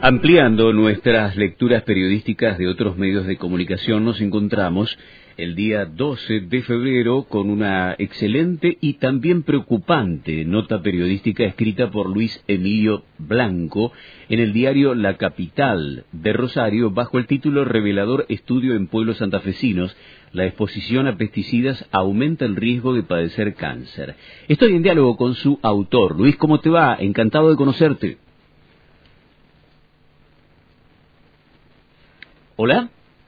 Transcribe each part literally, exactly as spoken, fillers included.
Ampliando nuestras lecturas periodísticas de otros medios de comunicación, nos encontramos el día doce de febrero con una excelente y también preocupante nota periodística escrita por Luis Emilio Blanco en el diario La Capital de Rosario bajo el título Revelador estudio en pueblos santafesinos. La exposición a pesticidas aumenta el riesgo de padecer cáncer. Estoy en diálogo con su autor. Luis, ¿cómo te va? Encantado de conocerte. ¿Hola?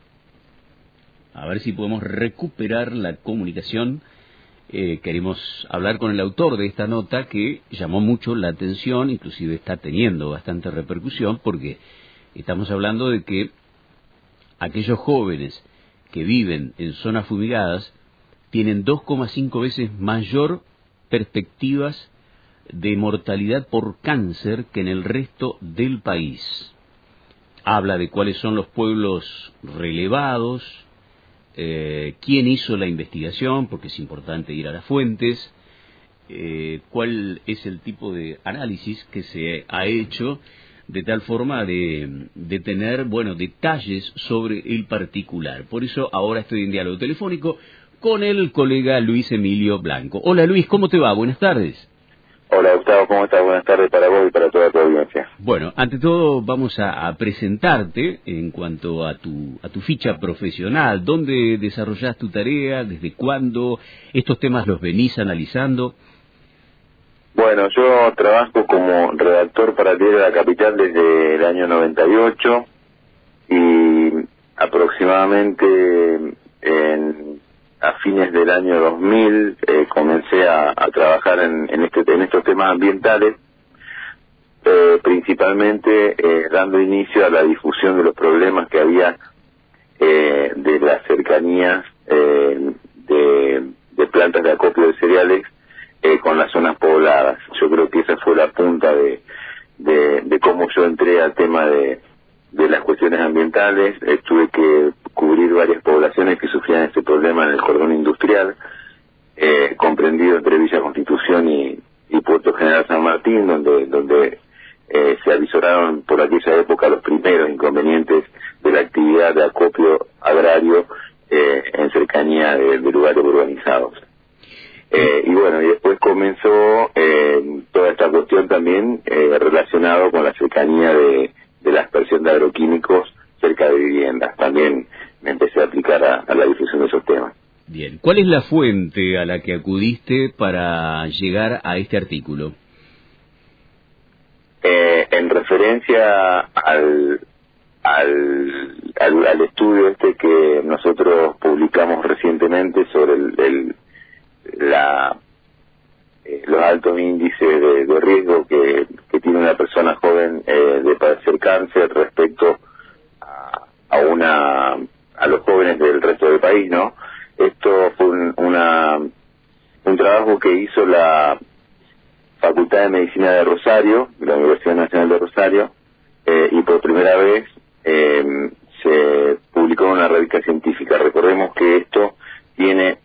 A ver si podemos recuperar la comunicación. Eh, queremos hablar con el autor de esta nota que llamó mucho la atención, inclusive está teniendo bastante repercusión, porque estamos hablando de que aquellos jóvenes que viven en zonas fumigadas tienen dos coma cinco veces mayor perspectivas de mortalidad por cáncer que en el resto del país. Habla de cuáles son los pueblos relevados, eh, quién hizo la investigación, porque es importante ir a las fuentes, eh, cuál es el tipo de análisis que se ha hecho, de tal forma de, de tener, bueno, detalles sobre el particular. Por eso ahora estoy en diálogo telefónico con el colega Luis Emilio Blanco. Hola Luis, ¿cómo te va? Buenas tardes. Hola Gustavo, ¿cómo estás? Buenas tardes para vos y para toda tu audiencia. Bueno, ante todo vamos a, a presentarte en cuanto a tu a tu ficha profesional. ¿Dónde desarrollás tu tarea? ¿Desde cuándo? ¿Estos temas los venís analizando? Bueno, yo trabajo como redactor para el diario La Capital desde el año noventa y ocho y aproximadamente en, a fines del año dos mil eh, comencé a, a trabajar en, en, este, en estos temas ambientales, eh, principalmente eh, dando inicio a la difusión de los problemas que había eh, de las cercanías eh, de, de plantas de acopio de cereales eh, con las zonas pobladas. Yo creo que esa fue la punta de, de, de cómo yo entré al tema de, de las cuestiones ambientales. Eh, tuve que cubrir varias poblaciones que sufrían este problema en el cordón industrial, eh, comprendido entre Villa Constitución y, y Puerto General San Martín, donde donde eh, se avisoraron por aquella época los primeros inconvenientes de la actividad de acopio agrario eh, en cercanía de, de lugares urbanizados. Eh, y bueno, y después comenzó eh, toda esta cuestión también eh, relacionado con la cercanía de, de la aspersión de agroquímicos cerca de viviendas. También me empecé a aplicar a, a la difusión de esos temas. Bien, ¿cuál es la fuente a la que acudiste para llegar a este artículo? Eh, en referencia al, al, al, al estudio este que nosotros publicamos recientemente sobre el, el la eh, los altos índices de, de riesgo que, que tiene una persona joven eh, de padecer cáncer respecto a, a una a los jóvenes del resto del país, ¿no? Esto fue un, una un trabajo que hizo la Facultad de Medicina de Rosario, de la Universidad Nacional de Rosario, eh, y por primera vez eh, se publicó en una revista científica. Recordemos que esto tiene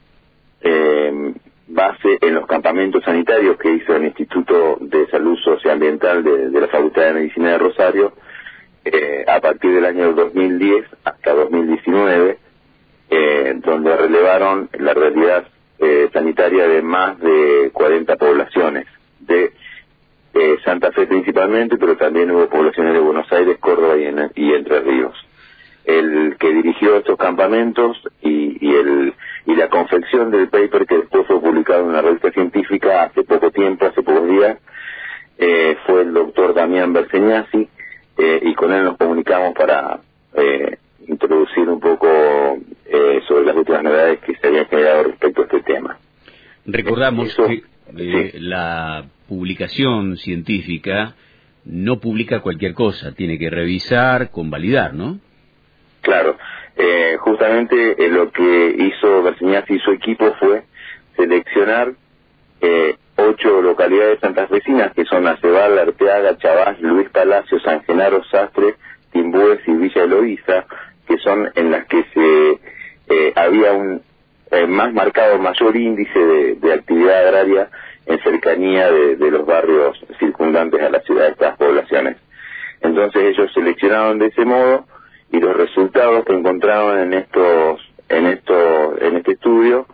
Eh, base en los campamentos sanitarios que hizo el Instituto de Salud Socioambiental de, de la Facultad de Medicina de Rosario eh, a partir del año dos mil diez hasta dos mil diecinueve, eh, donde relevaron la realidad eh, sanitaria de más de cuarenta poblaciones de eh, Santa Fe principalmente, pero también hubo poblaciones de Buenos Aires, Córdoba y, en, y Entre Ríos. El que dirigió estos campamentos y, y el y la confección del paper que después fue publicado en una revista científica hace poco tiempo, hace pocos días, eh, fue el doctor Damián Berseñasi, eh, y con él nos comunicamos para eh, introducir un poco eh, sobre las últimas novedades que se habían generado respecto a este tema. Recordamos Eso, que eh, sí. La publicación científica no publica cualquier cosa, tiene que revisar, convalidar, ¿no? Claro. Eh, justamente eh, lo que hizo Berseñasi y su equipo fue seleccionar eh, ocho localidades santafesinas que son Aceval, Arteaga, Chavás, Luis Palacio, San Genaro, Sastre, Timbúes y Villa Eloísa, que son en las que se eh, había un eh, más marcado mayor índice de, de actividad agraria en cercanía de, de los barrios circundantes a la ciudad de estas poblaciones. Entonces ellos seleccionaron de ese modo y los resultados que encontraron en estos, en estos, en este estudio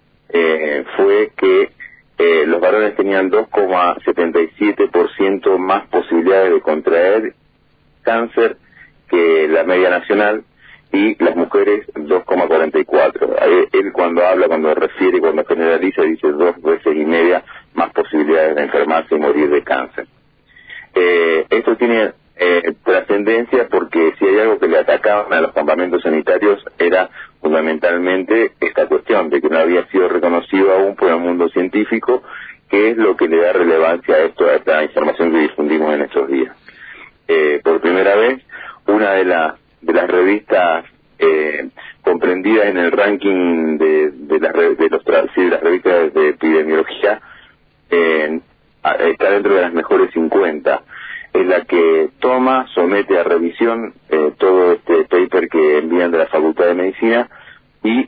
eh, fue que eh, los varones tenían dos coma setenta y siete por ciento más posibilidades de contraer cáncer que la media nacional, y las mujeres dos coma cuarenta y cuatro. Él cuando habla, cuando refiere, cuando generaliza, dice dos veces y media más posibilidades de enfermarse y morir de cáncer. Eh, esto tiene eh, trascendencia porque si hay algo que le atacaban a los campamentos sanitarios era fundamentalmente esta cuestión de que no había sido reconocido aún por el mundo científico, que es lo que le da relevancia a esto, a esta información que difundimos en estos días. Eh, por primera vez, una de las de las revistas eh, comprendidas en el ranking de, de, las, de, los, sí, de las revistas de epidemiología, eh, está dentro de las mejores cincuenta. Es la que toma, somete a revisión eh, todo este paper que envían de la Facultad de Medicina y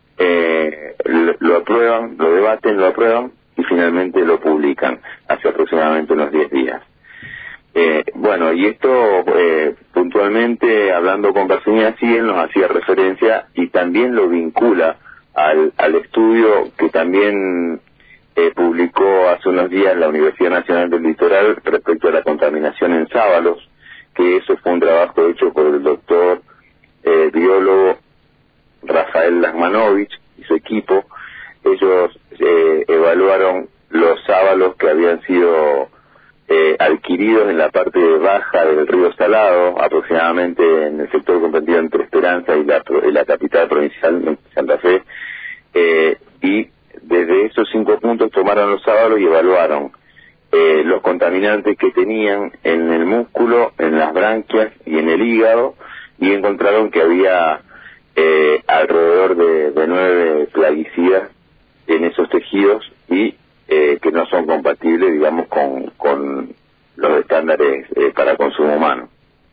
eh, lo, lo aprueban, lo debaten, lo aprueban y finalmente lo publican hace aproximadamente unos diez días. Eh, bueno, y esto eh, puntualmente, hablando con Berseniazzi, él nos hacía referencia y también lo vincula al, al estudio que también eh, publicó hace unos días la Universidad Nacional del Litoral respecto a la contaminación en sábalos, que eso fue un trabajo hecho por el doctor eh, biólogo Rafael Lasmanovich y su equipo. Ellos eh, evaluaron los sábalos que habían sido Eh, adquiridos en la parte baja del río Salado, aproximadamente en el sector comprendido entre Esperanza y la, y la capital provincial, Santa Fe, eh, y desde esos cinco puntos tomaron los sábalos y evaluaron eh, los contaminantes que tenían en el músculo, en las branquias y en el hígado, y encontraron que había eh, alrededor de, de nueve plaguicidas en esos tejidos y Eh, que no son compatibles, digamos, con, con los estándares eh, para consumo humano.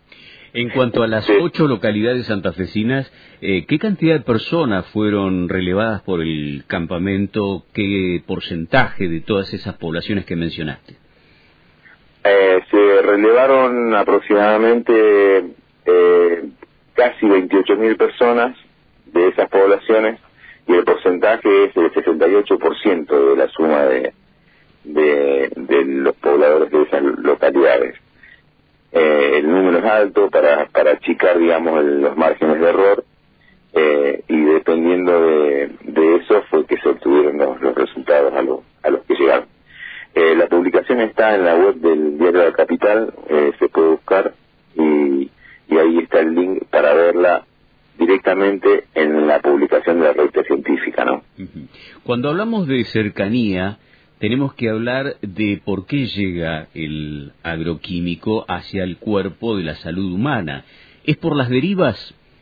En cuanto a las sí. ocho localidades santafesinas, eh, ¿qué cantidad de personas fueron relevadas por el campamento? ¿Qué porcentaje de todas esas poblaciones que mencionaste? Eh, se relevaron aproximadamente eh, casi veintiocho mil personas de esas poblaciones, y el porcentaje es el sesenta y ocho por ciento de la suma de, de, de los pobladores de esas localidades. Eh, el número es alto para, para achicar, digamos, el, los márgenes de error, eh, y dependiendo de, de eso fue que se obtuvieron los, los resultados a, lo, a los que llegaron. Eh, la publicación está en la web del Diario de la Capital, eh, se puede buscar y, y ahí está el link para verla directamente en la publicación de la revista científica, ¿no? Cuando hablamos de cercanía, tenemos que hablar de por qué llega el agroquímico hacia el cuerpo de la salud humana. ¿Es por las derivas?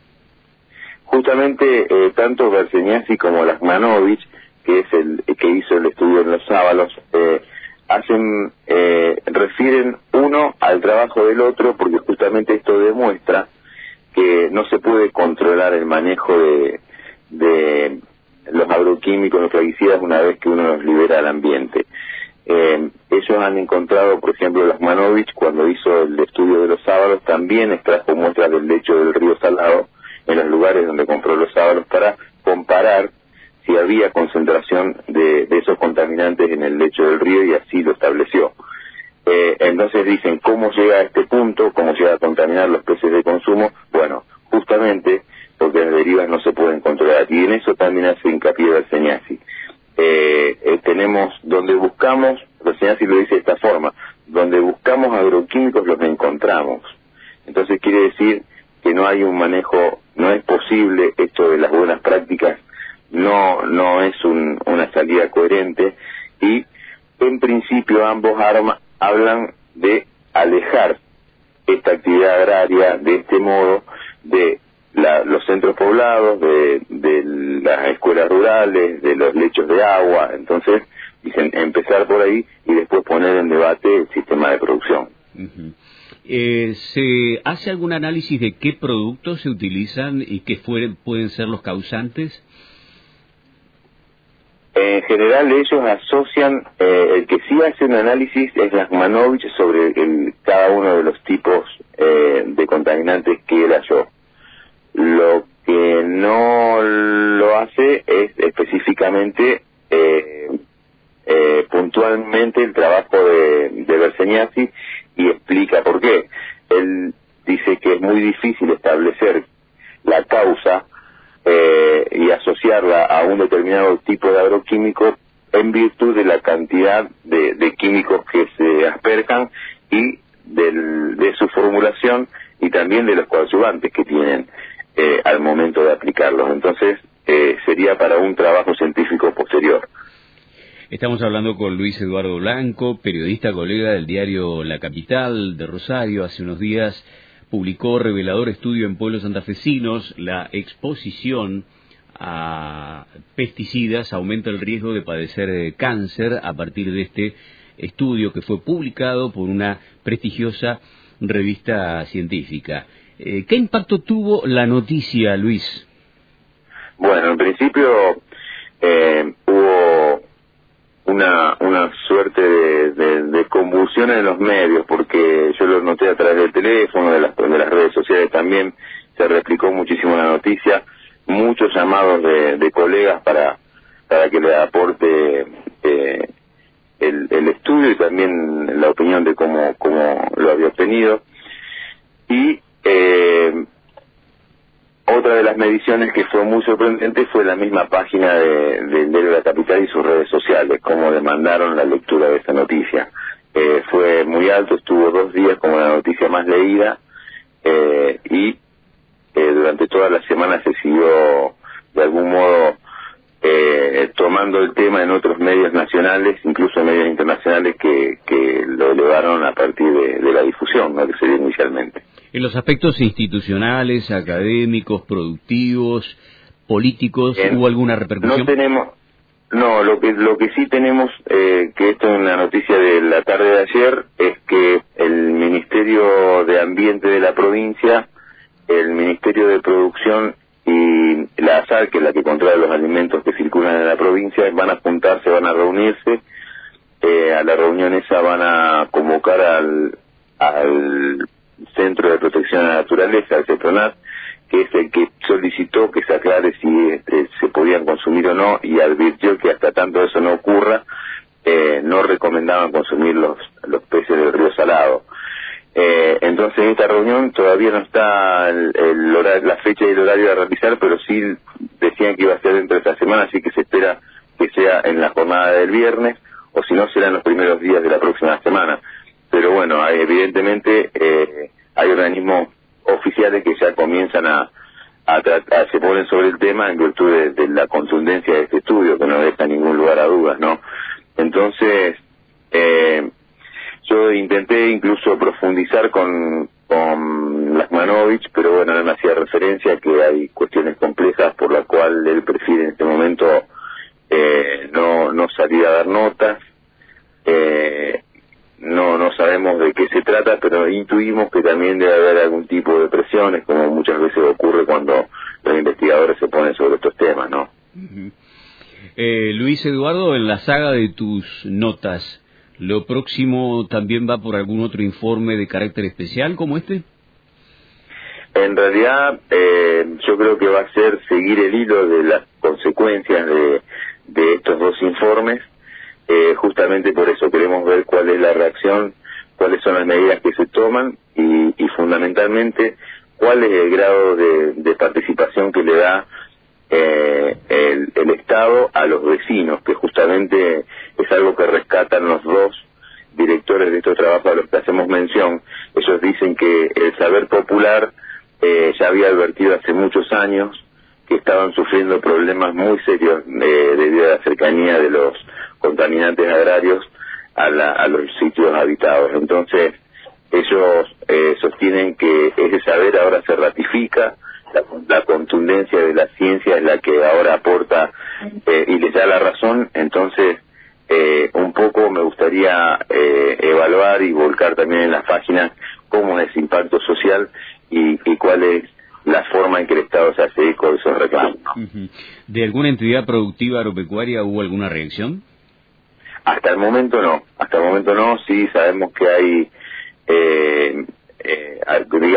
Justamente, eh, tanto Berseniazzi como Lasmanovich, que es el que hizo el estudio en los sábalos, eh, hacen, eh, refieren uno al trabajo del otro, porque justamente esto demuestra que no se puede controlar el manejo de, de los agroquímicos, los plaguicidas, una vez que uno los libera al ambiente. Eh, ellos han encontrado, por ejemplo, Lasmanovich, cuando hizo el estudio de los sábalos, también extrajo muestras del lecho del río Salado, en los lugares donde compró los sábalos, para comparar si había concentración de, de esos contaminantes en el lecho del río, y así lo estableció. Eh, entonces dicen, ¿cómo llega a este punto? ¿Cómo llega a contaminar los peces de consumo? Bueno, justamente porque las derivas no se pueden controlar, y en eso también hace hincapié Berseniazzi. Eh, eh, tenemos, donde buscamos, Berseniazzi lo dice de esta forma, donde buscamos agroquímicos los encontramos. Entonces quiere decir que no hay un manejo, no es posible esto de las buenas prácticas, no, no es un, una salida coherente, y en principio ambos armas hablan de alejar esta actividad agraria de este modo de la, los centros poblados, de, de las escuelas rurales, de los lechos de agua. Entonces dicen empezar por ahí y después poner en debate el sistema de producción. Uh-huh. eh, ¿Se hace algún análisis de qué productos se utilizan y qué fueren, pueden ser los causantes? En general ellos asocian, eh, el que sí hace un análisis es Lasmanovich sobre el, cada uno de los tipos eh, contaminantes que él halló. Lo que no lo hace es específicamente, eh, eh, puntualmente, el trabajo de, de Berseniazzi, y explica por qué. Él dice que es muy difícil establecer la causa eh, y asociarla a un determinado tipo de agroquímico en virtud de la cantidad de, de químicos que se asperjan y del, de su formulación, y también de los coadyuvantes que tienen eh, al momento de aplicarlos. Entonces eh, sería para un trabajo científico posterior. Estamos hablando con Luis Eduardo Blanco, periodista, colega del diario La Capital de Rosario. Hace unos días publicó revelador estudio en pueblos santafesinos. La exposición a pesticidas aumenta el riesgo de padecer cáncer, a partir de este estudio que fue publicado por una prestigiosa revista científica. Eh, ¿Qué impacto tuvo la noticia, Luis? Bueno, en principio eh, hubo una una suerte de, de, de convulsión en los medios, porque yo lo noté a través del teléfono, de las, de las redes sociales también, se replicó muchísimo la noticia, muchos llamados de, de colegas para para que le aporte eh, el, el estudio y también la opinión de cómo, cómo lo había obtenido. Y eh, otra de las mediciones que fue muy sorprendente fue la misma página de, de, de La Capital y sus redes sociales, cómo demandaron la lectura de esta noticia. Eh, fue muy alto, estuvo dos días como la noticia más leída, eh, y eh, durante toda la semana se siguió de algún modo eh, tomando el tema en otros medios nacionales, incluso medios internacionales que, que lo elevaron a partir de, de la difusión, ¿no?, que se dio inicialmente. En los aspectos institucionales, académicos, productivos, políticos, en, ¿hubo alguna repercusión? No tenemos, no, lo que lo que sí tenemos, eh, que esto es una noticia de la tarde de ayer, es que el Ministerio de Ambiente de la provincia, el Ministerio de Producción y la ASAR, que es la que controla los alimentos que circulan en la provincia, van a juntarse, van a reunirse. Eh, a la reunión esa van a convocar al, al Centro de Protección a la Naturaleza, al CEPRONAT, que es el que solicitó que se aclare si este, se podían consumir o no, y advirtió que hasta tanto eso no ocurra, eh, no recomendaban consumir los, los peces del río Salado. Eh, entonces en esta reunión todavía no está el, el horario, la fecha y el horario a realizar, pero sí decían que iba a ser dentro de esta semana, así que se espera que sea en la jornada del viernes, o si no será en los primeros días de la próxima semana. Pero bueno, hay, evidentemente eh, hay organismos oficiales que ya comienzan a, a, a se ponen sobre el tema en virtud de, de la contundencia de este estudio, que no deja ningún lugar a dudas, ¿no? Entonces eh, yo intenté incluso profundizar con, con Lasmanovich, pero bueno, él me hacía referencia a que hay cuestiones complejas por la cual él prefiere en este momento eh, no, no salir a dar notas. Eh, no no sabemos de qué se trata, pero intuimos que también debe haber algún tipo de presiones, como muchas veces ocurre cuando los investigadores se ponen sobre estos temas, ¿no? Uh-huh. eh, Luis Eduardo, en la saga de tus notas, ¿lo próximo también va por algún otro informe de carácter especial como este? En realidad, eh, yo creo que va a ser seguir el hilo de las consecuencias de, de estos dos informes. Eh, justamente por eso queremos ver cuál es la reacción, cuáles son las medidas que se toman y, y fundamentalmente cuál es el grado de, de participación que le da eh, el, el Estado a los vecinos, que justamente es algo que rescatan los dos directores de estos trabajos a los que hacemos mención. Ellos dicen que el saber popular eh, ya había advertido hace muchos años que estaban sufriendo problemas muy serios eh, debido a la cercanía de los contaminantes agrarios a, la, a los sitios habitados. Entonces ellos eh, sostienen que ese saber ahora se ratifica, la, la contundencia de la ciencia es la que ahora aporta eh, y les da la razón. Entonces eh, un poco me gustaría eh, evaluar y volcar también en las páginas cómo es ese impacto social y, y cuál es la forma en que el Estado se hace eco de esos reclamos. Uh-huh. ¿De alguna entidad productiva agropecuaria hubo alguna reacción? Hasta el momento no, hasta el momento no. Sí sabemos que hay, eh, eh, digamos,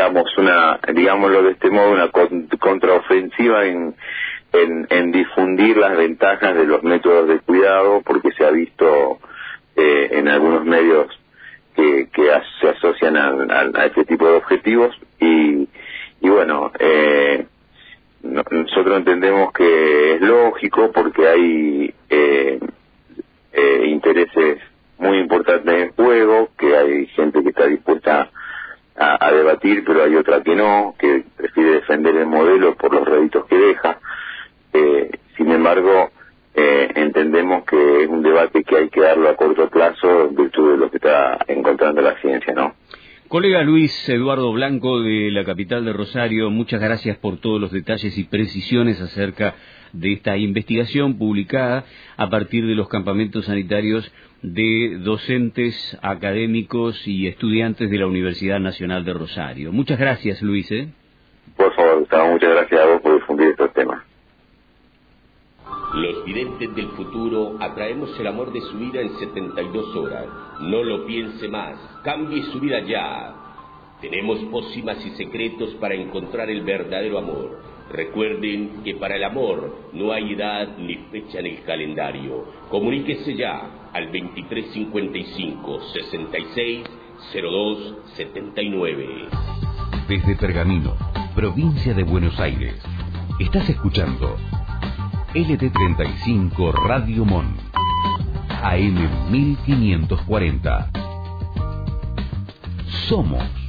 digamos, una, digámoslo de este modo, una contraofensiva en, en, en difundir las ventajas de los métodos de cuidado, porque se ha visto eh, en algunos medios que, que as, se asocian a, a, a este tipo de objetivos, y, y bueno, eh, no, nosotros entendemos que es lógico porque hay eh, eh, intereses muy importantes en juego, que hay gente que está dispuesta a, a debatir, pero hay otra que no, que prefiere defender el modelo por los réditos que deja. Eh, sin embargo, eh, entendemos que es un debate que hay que darlo a corto plazo en virtud de lo que está encontrando la ciencia, ¿no? Colega Luis Eduardo Blanco de la capital de Rosario, muchas gracias por todos los detalles y precisiones acerca de esta investigación publicada a partir de los campamentos sanitarios de docentes, académicos y estudiantes de la Universidad Nacional de Rosario. Muchas gracias, Luis. ¿eh? Por favor, Gustavo, muchas gracias a vos por difundir estos temas. Los videntes del futuro atraemos el amor de su vida en setenta y dos horas. No lo piense más, cambie su vida ya. Tenemos pócimas y secretos para encontrar el verdadero amor. Recuerden que para el amor no hay edad ni fecha en el calendario. Comuníquese ya al veintitrés cincuenta y cinco, sesenta y seis, cero dos setenta y nueve. Desde Pergamino, provincia de Buenos Aires, estás escuchando L T treinta y cinco Radio Mon, A M mil quinientos cuarenta. Somos